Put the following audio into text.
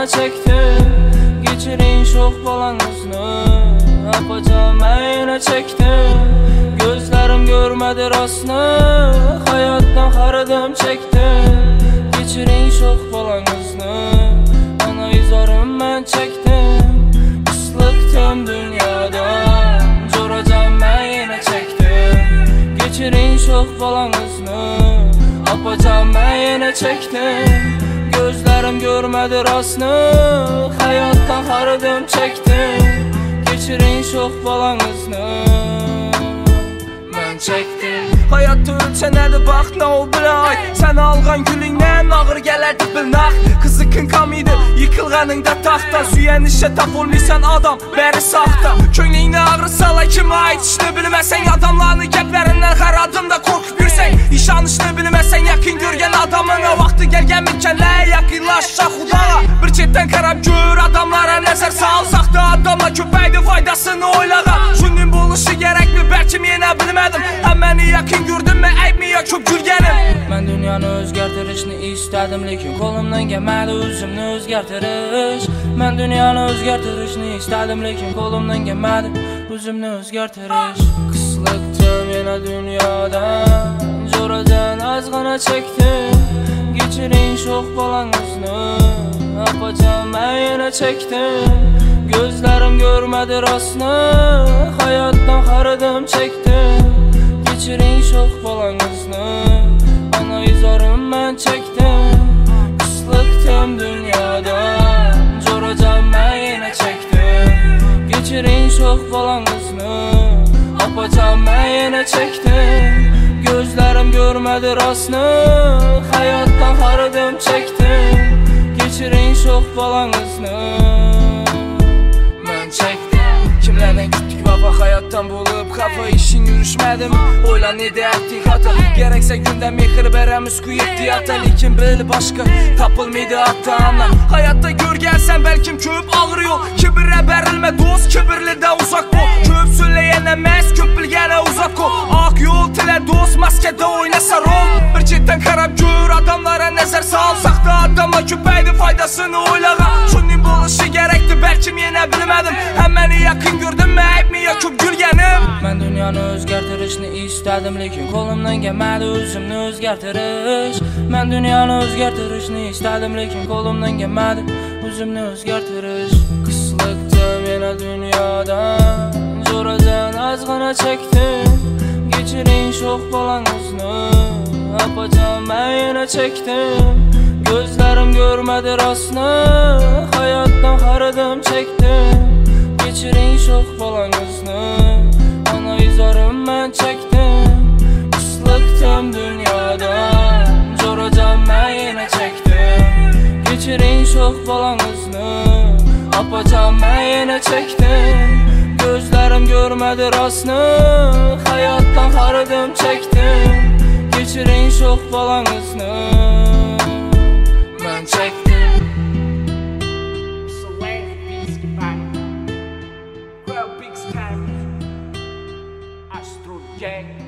çektim. Geçirin şok balanızını. Apacan ben yine çektim. Gözlerim görmedi rastını. Hayattan haradım çektim. Geçirin şok balanızını. Ana izarım ben çektim. Islıktım dünyadan. Coracan ben yine çektim. Geçirin şok balanızını. Apacan ben yine çektim. Gözlerim görmedi rastını. Hayattan haradım çektim. Geçirin şok balanızını. Ben çektim. Hayatda ölçənədir bax nə ol bilay. Sən alğan gülündən ağır gələrdi bilnaq. Qızıqın kamıydı yıkılğanında taxta. Süyən işə tap olmuysan adam bəri saxta. Könlüyünə ağrı sala kimi ait işini bilməsən. Adamlarını gəplərindən xəradımda qorxub yürsən. İşanışını bilməsən yakın görgən adamına. Vaxtı gəlgənmikənlə yaxınlaşaq udağa. Bir çetdən qarab gör adamlara nəzər salsaq da. Adamla köpəkdir faydasını oylağa. Şunun buluşu gərəkmi bəlkim yenə bilmədim. Həm məni yakın gördün mü ayb mi ya köp gülgənim. Mən dünyanı özgərtirişini istədim. Lekin kolumdan gəlmədi üzümünü özgərtiriş. Mən dünyanı özgərtirişini istədim. Lekin kolumdan gəlmədi üzümünü özgərtiriş. Qıslıqdım yenə dünyadan. Coracan azğana çektim. Geçirin şok balanızını. Apacan ben yine çektim. Gözlerim görmedi rastını. Hayattan haradım çektim. Geçirin şok balanızını. Ana izarım ben çektim. Islıktım dünyadan. Coracan ben yine çektim. Geçirin şok balanızını. Apacan ben yine çektim. Gözlerim görmedi rastını. Hayattan haradım çektim. Geçirin şok balanızını. Ben çektim. Kimlərdən kütdük baba hayatdan bulub Kafa işin yürüşmədim Oyla ne de etdik hata Gerekse gündə mexir bərəm üskü etdi hata Lekin bil başqa tapılmaydı hatta anla Hayatta gör gəlsən bəlkim köp ağır yol Kibirə bərilmə dost kibirli də uzak bol Köp söyləyənə məs köp bilgənə uzak kol Ak yol tilə dost maskədə oynasa rol Bir ciddən qarab gör adamlara nəzər salsaq da Adamla köpəkdir faydasını oylağa Şunun buluşu gərəkdir bəlkim yenə bilmədim Həm məni yakın gördün mü ayb mi ya köp gülgənim. Mən dünyanı özgərtirişini istədim. Lekin kolumdan gəlmədi üzümünü özgərtiriş. Mən dünyanı özgərtirişini istədim. Lekin kolumdan gəlmədi üzümünü özgərtiriş. Qıslıqdım yenə dünyadan. Coracan azğana çektim. Geçirin şok balanızını. Apacan ben yine çektim. Gözlerim görmedi rastını. Hayattan haradım çektim. Geçirin şok balanızını. Ana izarım ben çektim. Islıktım dünyadan. Coracan ben yine çektim. Geçirin şok balanızını. Apacan ben yine çektim. Gözlerim görmedi rastını. Hayattan haradım çektim. Geçirin şok balanızını. Ben çektim. Astro Gang